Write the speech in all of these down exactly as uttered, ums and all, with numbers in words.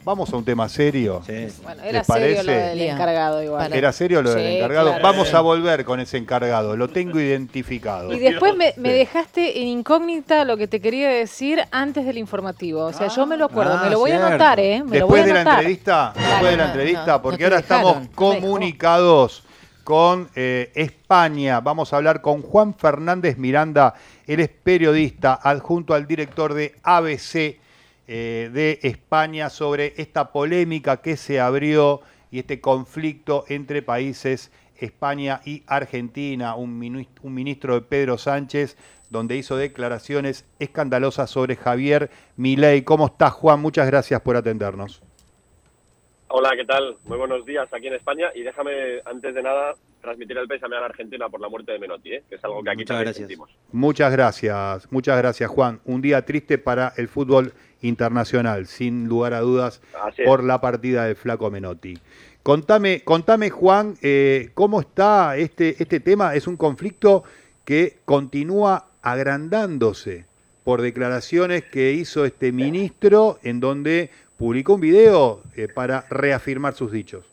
Vamos a un tema serio. Sí. Bueno, era ¿Les serio parece? lo del encargado igual. ¿Era serio lo Sí, del encargado? claro. Vamos a volver con ese encargado, lo tengo identificado. Y después me, me Sí. dejaste en incógnita lo que te quería decir antes del informativo. O sea, yo me lo acuerdo, Ah, me lo voy cierto. a anotar, ¿eh? Me lo voy Después a de la anotar. entrevista, Claro, después de la no, entrevista, no, porque no ahora te dejaron, estamos no me dejó. comunicados con eh, España. Vamos a hablar con Juan Fernández Miranda. Él es periodista adjunto al director de A B C eh, de España sobre esta polémica que se abrió y este conflicto entre países España y Argentina. Un, minu- un ministro de Pedro Sánchez donde hizo declaraciones escandalosas sobre Javier Milei. ¿Cómo estás, Juan? Muchas gracias por atendernos. Hola, ¿qué tal? Muy buenos días aquí en España y déjame, antes de nada, transmitir el pésame a la Argentina por la muerte de Menotti, ¿eh? Que es algo que aquí Muchas también gracias. sentimos. Muchas gracias, muchas gracias, Juan. Un día triste para el fútbol internacional, sin lugar a dudas, Así es. por la partida del flaco Menotti. Contame, contame, Juan, eh, ¿cómo está este, este tema? Es un conflicto que continúa agrandándose por declaraciones que hizo este ministro en donde publicó un video eh, para reafirmar sus dichos.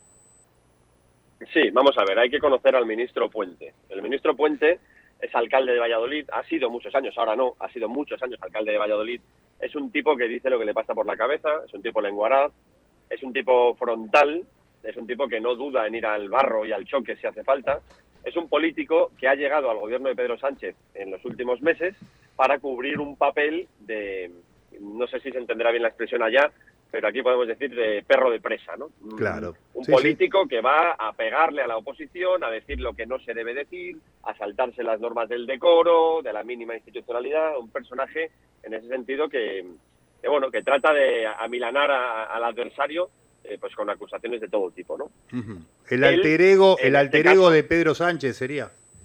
Sí, vamos a ver, hay que conocer al ministro Puente. El ministro Puente es alcalde de Valladolid, ha sido muchos años, ahora no, ha sido muchos años alcalde de Valladolid. Es un tipo que dice lo que le pasa por la cabeza, es un tipo lenguaraz, es un tipo frontal, es un tipo que no duda en ir al barro y al choque si hace falta. Es un político que ha llegado al gobierno de Pedro Sánchez en los últimos meses para cubrir un papel de, no sé si se entenderá bien la expresión allá, pero aquí podemos decir de perro de presa, ¿no? Claro. Un Sí, político sí. que va a pegarle a la oposición, a decir lo que no se debe decir, a saltarse las normas del decoro, de la mínima institucionalidad, un personaje en ese sentido que, que bueno, que trata de amilanar a, al adversario eh, pues con acusaciones de todo tipo, ¿no? Uh-huh. El Él, alter ego, el en alter este ego caso, de Pedro Sánchez sería.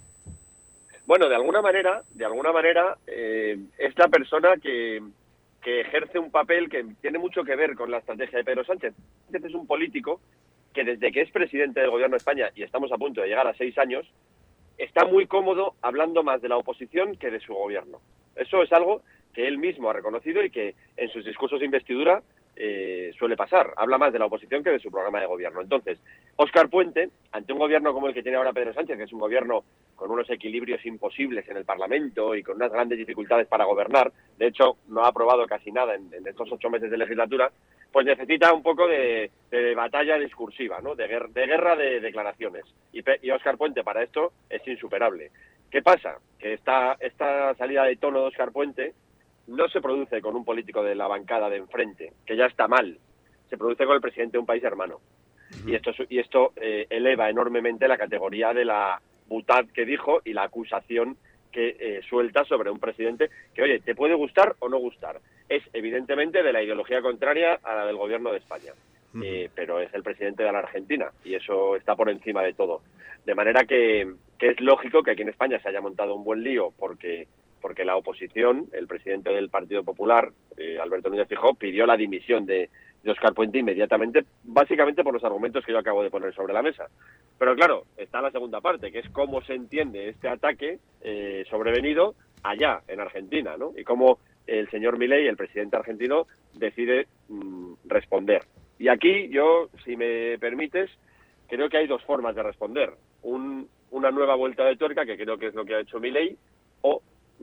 Bueno, de alguna manera, de alguna manera, eh, es la persona que, que ejerce un papel que tiene mucho que ver con la estrategia de Pedro Sánchez. Sánchez es un político que desde que es presidente del gobierno de España, y estamos a punto de llegar a seis años, está muy cómodo hablando más de la oposición que de su gobierno. Eso es algo que él mismo ha reconocido y que en sus discursos de investidura eh, suele pasar. Habla más de la oposición que de su programa de gobierno. Entonces, Óscar Puente, ante un gobierno como el que tiene ahora Pedro Sánchez, que es un gobierno con unos equilibrios imposibles en el Parlamento y con unas grandes dificultades para gobernar, de hecho, no ha aprobado casi nada en, en estos ocho meses de legislatura, pues necesita un poco de, de batalla discursiva, ¿no? De, guerra, de guerra de declaraciones. Y, y Óscar Puente para esto es insuperable. ¿Qué pasa? Que esta, esta salida de tono de Óscar Puente no se produce con un político de la bancada de enfrente, que ya está mal. Se produce con el presidente de un país hermano. Uh-huh. Y esto, y esto eh, eleva enormemente la categoría de la butad que dijo y la acusación que eh, suelta sobre un presidente que, oye, te puede gustar o no gustar. Es evidentemente de la ideología contraria a la del gobierno de España. Uh-huh. Eh, pero es el presidente de la Argentina y eso está por encima de todo. De manera que, que es lógico que aquí en España se haya montado un buen lío porque... porque la oposición, el presidente del Partido Popular, eh, Alberto Núñez Feijóo, pidió la dimisión de, de Óscar Puente inmediatamente, básicamente por los argumentos que yo acabo de poner sobre la mesa. Pero claro, está la segunda parte, que es cómo se entiende este ataque eh, sobrevenido allá, en Argentina, ¿no? Y cómo el señor Milei, el presidente argentino, decide mmm, responder. Y aquí yo, si me permites, creo que hay dos formas de responder. Un, una nueva vuelta de tuerca, que creo que es lo que ha hecho Milei, o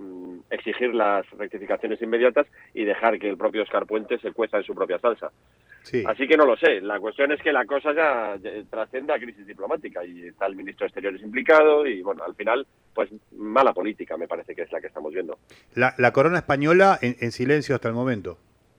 exigir las rectificaciones inmediatas y dejar que el propio Óscar Puente se cueza en su propia salsa. Sí. Así que no lo sé. La cuestión es que la cosa ya trasciende a crisis diplomática y está el ministro de Exteriores implicado y, bueno, al final, pues mala política me parece que es la que estamos viendo. La, la corona española en, en silencio hasta el momento.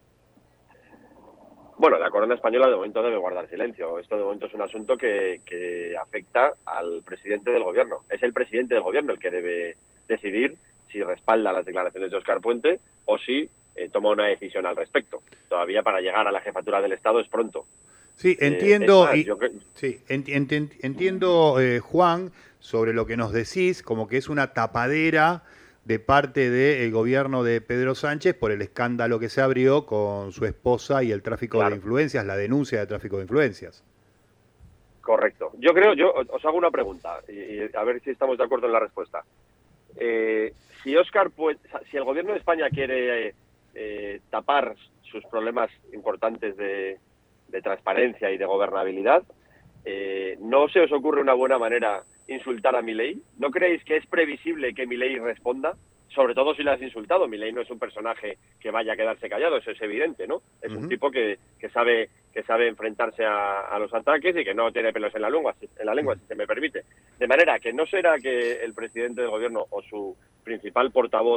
Bueno, la corona española de momento debe guardar silencio. Esto de momento es un asunto que, que afecta al presidente del gobierno. Es el presidente del gobierno el que debe decidir si respalda las declaraciones de Óscar Puente o si eh, toma una decisión al respecto. Todavía para llegar a la jefatura del Estado es pronto. Sí, entiendo, eh, más, y, yo... sí, ent, ent, entiendo eh, Juan, sobre lo que nos decís, como que es una tapadera de parte del gobierno de Pedro Sánchez por el escándalo que se abrió con su esposa y el tráfico claro. de influencias, la denuncia de tráfico de influencias. Correcto. Yo creo, yo os hago una pregunta y, y a ver si estamos de acuerdo en la respuesta. Eh, si Óscar Puente, si el gobierno de España quiere eh, tapar sus problemas importantes de, de transparencia y de gobernabilidad. Eh, ¿No se os ocurre una buena manera insultar a Milei? ¿No creéis que es previsible que Milei responda? Sobre todo si le has insultado. Milei no es un personaje que vaya a quedarse callado, eso es evidente, ¿no? Es uh-huh. un tipo que, que sabe que sabe enfrentarse a, a los ataques y que no tiene pelos en la lengua, en la lengua, si se me permite. De manera que no será que el presidente del gobierno o su principal portavoz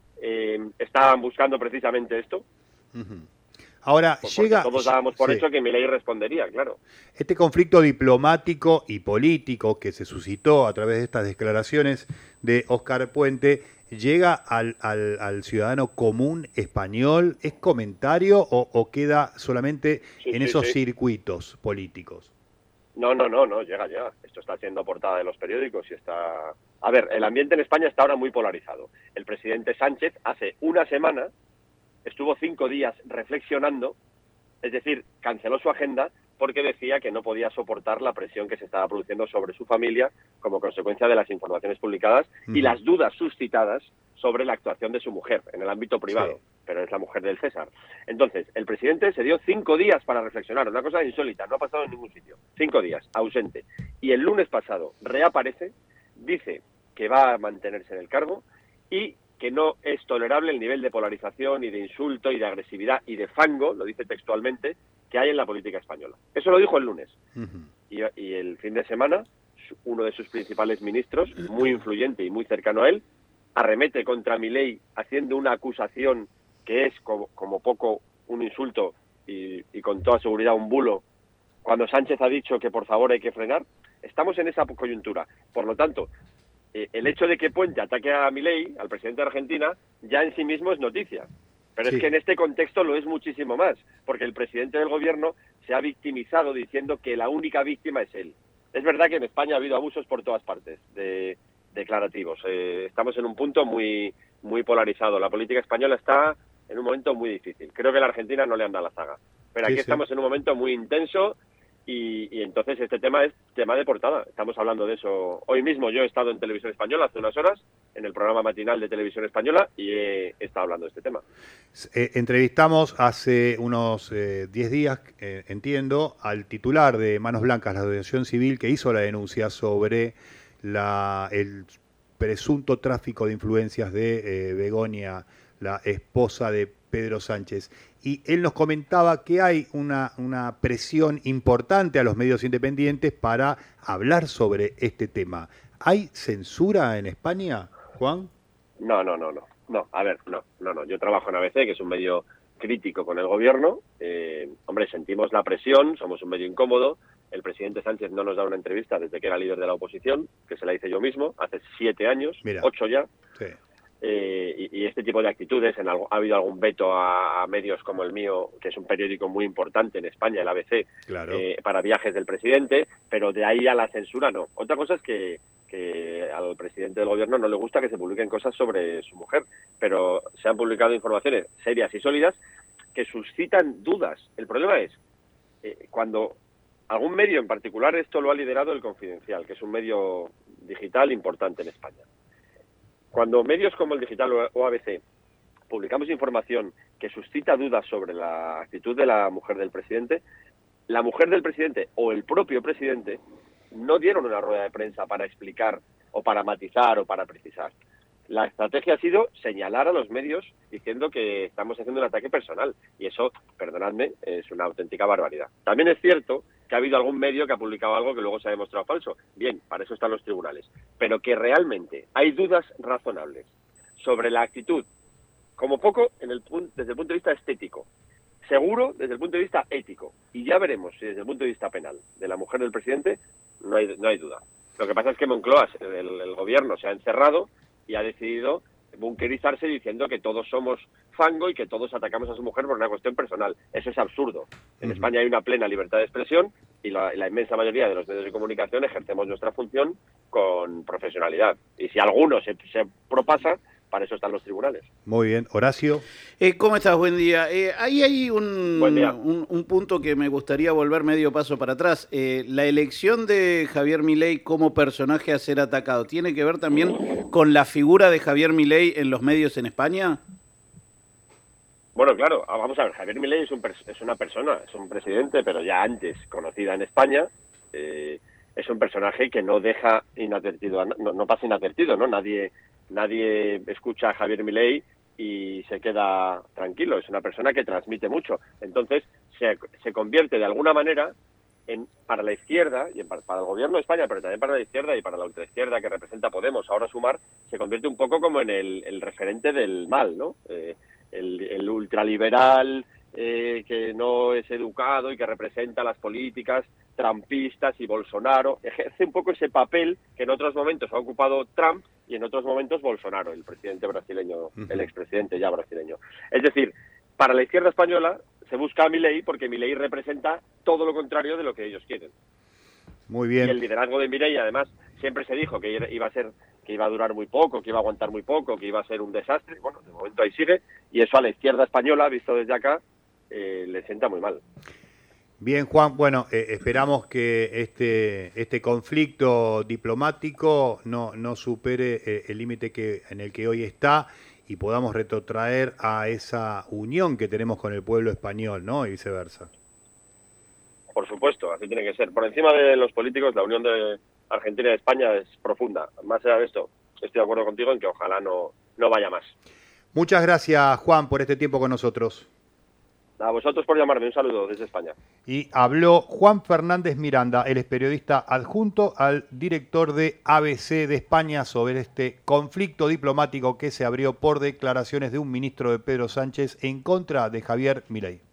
eh, estaban buscando precisamente esto. Uh-huh. Ahora, pues llega... Todos dábamos por sí. hecho que Milei respondería, claro. Este conflicto diplomático y político que se suscitó a través de estas declaraciones de Óscar Puente, ¿llega al, al, al ciudadano común español? ¿Es comentario o, o queda solamente sí, en sí, esos sí. circuitos políticos? No, no, no, no, llega, llega. Esto está siendo portada de los periódicos y está... A ver, el ambiente en España está ahora muy polarizado. El presidente Sánchez hace una semana estuvo cinco días reflexionando, es decir, canceló su agenda porque decía que no podía soportar la presión que se estaba produciendo sobre su familia como consecuencia de las informaciones publicadas uh-huh. y las dudas suscitadas sobre la actuación de su mujer en el ámbito privado, sí. pero es la mujer del César. Entonces, el presidente se dio cinco días para reflexionar, una cosa insólita, no ha pasado en ningún sitio. Cinco días, ausente. Y el lunes pasado reaparece, dice que va a mantenerse en el cargo y que no es tolerable el nivel de polarización y de insulto y de agresividad y de fango, lo dice textualmente, que hay en la política española. Eso lo dijo el lunes. Uh-huh. Y, y el fin de semana, uno de sus principales ministros, muy influyente y muy cercano a él, arremete contra Milei haciendo una acusación que es como, como poco un insulto y, y con toda seguridad un bulo, cuando Sánchez ha dicho que por favor hay que frenar. Estamos en esa coyuntura. Por lo tanto, el hecho de que Puente ataque a Milei, al presidente de Argentina, ya en sí mismo es noticia. Pero sí. es que en este contexto lo es muchísimo más, porque el presidente del gobierno se ha victimizado diciendo que la única víctima es él. Es verdad que en España ha habido abusos por todas partes, de, declarativos. Eh, estamos en un punto muy, muy polarizado. La política española está en un momento muy difícil. Creo que la Argentina no le anda la zaga. Pero aquí sí, estamos sí. en un momento muy intenso. Y, y entonces este tema es tema de portada. Estamos hablando de eso. Hoy mismo yo he estado en Televisión Española hace unas horas, en el programa matinal de Televisión Española, y he, he estado hablando de este tema. Eh, entrevistamos hace unos eh, diez días, eh, entiendo, al titular de Manos Blancas, la asociación civil que hizo la denuncia sobre la, el presunto tráfico de influencias de eh, Begoña, la esposa de Pedro Sánchez. Y él nos comentaba que hay una, una presión importante a los medios independientes para hablar sobre este tema. ¿Hay censura en España, Juan? No, no, no, no. No, a ver, no, no, no. Yo trabajo en A B C, que es un medio crítico con el gobierno. Eh, hombre, sentimos la presión, somos un medio incómodo. El presidente Sánchez no nos da una entrevista desde que era líder de la oposición, que se la hice yo mismo, hace siete años, Mira. ocho ya. Sí. Eh, y, y este tipo de actitudes, en algo, ha habido algún veto a, a medios como el mío, que es un periódico muy importante en España, el A B C, claro. eh, para viajes del presidente, pero de ahí a la censura no. Otra cosa es que, que al presidente del gobierno no le gusta que se publiquen cosas sobre su mujer, pero se han publicado informaciones serias y sólidas que suscitan dudas. El problema es, eh, cuando algún medio en particular, esto lo ha liderado El Confidencial, que es un medio digital importante en España. Cuando medios como el Digital o A B C publicamos información que suscita dudas sobre la actitud de la mujer del presidente, la mujer del presidente o el propio presidente no dieron una rueda de prensa para explicar o para matizar o para precisar. La estrategia ha sido señalar a los medios diciendo que estamos haciendo un ataque personal. Y eso, perdonadme, es una auténtica barbaridad. También es cierto que ha habido algún medio que ha publicado algo que luego se ha demostrado falso. Bien, para eso están los tribunales. Pero que realmente hay dudas razonables sobre la actitud, como poco en el, desde el punto de vista estético, seguro desde el punto de vista ético. Y ya veremos si desde el punto de vista penal de la mujer del presidente no hay, no hay duda. Lo que pasa es que Moncloa, el, el gobierno, se ha encerrado y ha decidido bunkerizarse diciendo que todos somos fango y que todos atacamos a su mujer por una cuestión personal. Eso es absurdo. En uh-huh. España hay una plena libertad de expresión y la, la inmensa mayoría de los medios de comunicación ejercemos nuestra función con profesionalidad. Y si alguno se, se propasa, para eso están los tribunales. Muy bien. Horacio. Eh, ¿Cómo estás? Buen día. Eh, ahí hay un, Buen día. Un, un punto que me gustaría volver medio paso para atrás. Eh, la elección de Javier Milei como personaje a ser atacado, ¿tiene que ver también con la figura de Javier Milei en los medios en España? Bueno, claro, vamos a ver, Javier Milei es, un, es una persona, es un presidente, pero ya antes conocida en España, eh, es un personaje que no deja inadvertido, no, no pasa inadvertido, ¿no? Nadie, nadie escucha a Javier Milei y se queda tranquilo, es una persona que transmite mucho. Entonces, se, se convierte de alguna manera en, para la izquierda, y en, para el gobierno de España, pero también para la izquierda y para la ultraizquierda que representa Podemos, ahora Sumar, se convierte un poco como en el, el referente del mal, ¿no? Eh, el, el ultraliberal eh, que no es educado y que representa las políticas trumpistas y Bolsonaro, ejerce un poco ese papel que en otros momentos ha ocupado Trump y en otros momentos Bolsonaro, el presidente brasileño, uh-huh. el expresidente ya brasileño. Es decir, para la izquierda española se busca a Milei porque Milei representa todo lo contrario de lo que ellos quieren. Muy bien. Y el liderazgo de Milei, además, siempre se dijo que iba a ser, que iba a durar muy poco, que iba a aguantar muy poco, que iba a ser un desastre. Bueno, de momento ahí sigue, y eso a la izquierda española, visto desde acá, eh, le sienta muy mal. Bien, Juan, bueno, eh, esperamos que este, este conflicto diplomático no, no supere eh, el límite que en el que hoy está y podamos retrotraer a esa unión que tenemos con el pueblo español, ¿no? Y viceversa. Por supuesto, así tiene que ser. Por encima de los políticos, la unión de Argentina y España es profunda. Más allá de esto, estoy de acuerdo contigo en que ojalá no, no vaya más. Muchas gracias, Juan, por este tiempo con nosotros. A vosotros por llamarme, un saludo desde España. Y habló Juan Fernández Miranda, él es periodista adjunto al director de A B C de España sobre este conflicto diplomático que se abrió por declaraciones de un ministro de Pedro Sánchez en contra de Javier Milei.